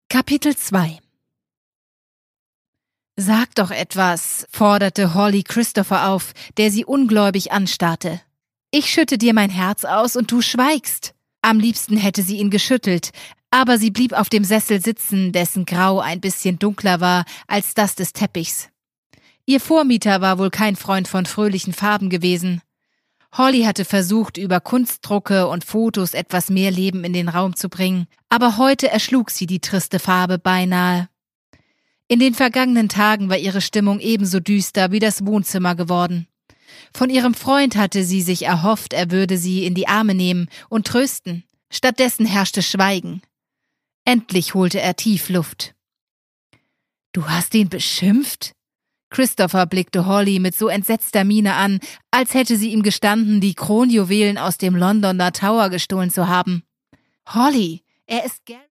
Kapitel 2 »Sag doch etwas«, forderte Holly Christopher auf, der sie ungläubig anstarrte. »Ich schütte dir mein Herz aus und du schweigst.« Am liebsten hätte sie ihn geschüttelt, aber sie blieb auf dem Sessel sitzen, dessen Grau ein bisschen dunkler war als das des Teppichs. Ihr Vormieter war wohl kein Freund von fröhlichen Farben gewesen. Holly hatte versucht, über Kunstdrucke und Fotos etwas mehr Leben in den Raum zu bringen, aber heute erschlug sie die triste Farbe beinahe. In den vergangenen Tagen war ihre Stimmung ebenso düster wie das Wohnzimmer geworden. Von ihrem Freund hatte sie sich erhofft, er würde sie in die Arme nehmen und trösten. Stattdessen herrschte Schweigen. Endlich holte er tief Luft. »Du hast ihn beschimpft?« Christopher blickte Holly mit so entsetzter Miene an, als hätte sie ihm gestanden, die Kronjuwelen aus dem Londoner Tower gestohlen zu haben. »Holly, er ist